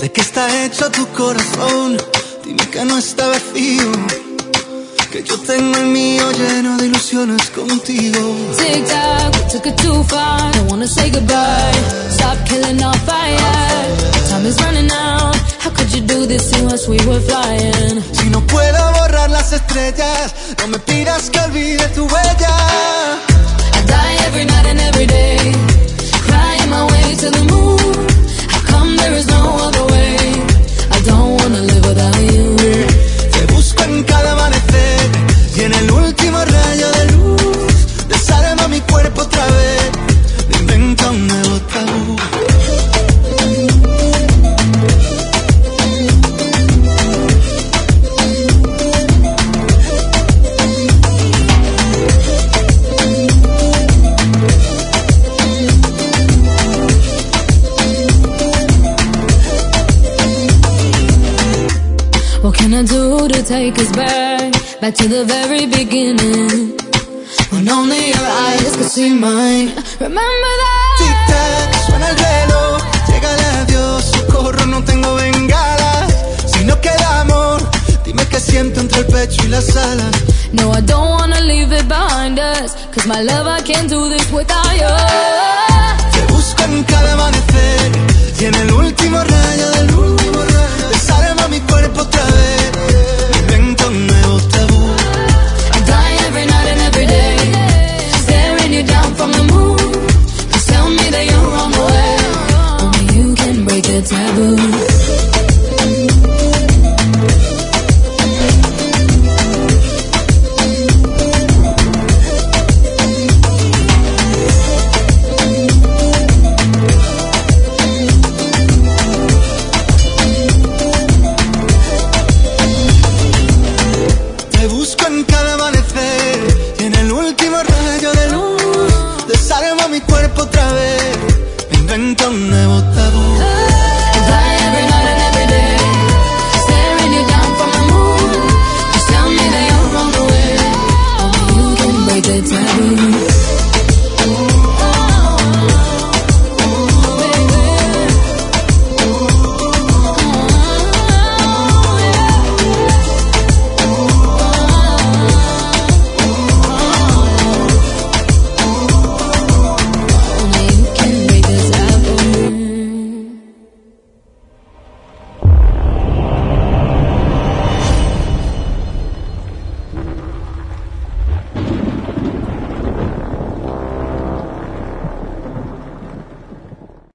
¿De qué está hecho tu corazón? Dime que no está vacío, que yo tengo el mío lleno de ilusiones contigo. Tic tac, we took it too far. Don't wanna say goodbye. Stop killing our fire. Time is running out. How could you do this to us? We were flying. Si no puedo borrar las estrellas, no me pidas que olvide tu huella. I die every night and every day, crying my way to the moon. How come there is no other way? I don't wanna live without you. Te busco en cada amanecer y en el último rayo de luz desarma mi cuerpo otra vez, me inventa un nuevo tabú. What can I do to take us back to the very beginning, when only your eyes could see mine? Remember that. Tic tac, suena el reloj, llega el adiós, socorro, no tengo bengala. Si no queda amor, dime qué siento entre el pecho y las alas. No, I don't wanna leave it behind us, cause my love, I can't do this without you. Te busco en cada amanecer y en el último rayo de luz desarma mi cuerpo otra vez, me invento un nuevo tabú. I die every night and every day, staring you down from the moon. Please tell me that you're on the way, only you can break the taboo.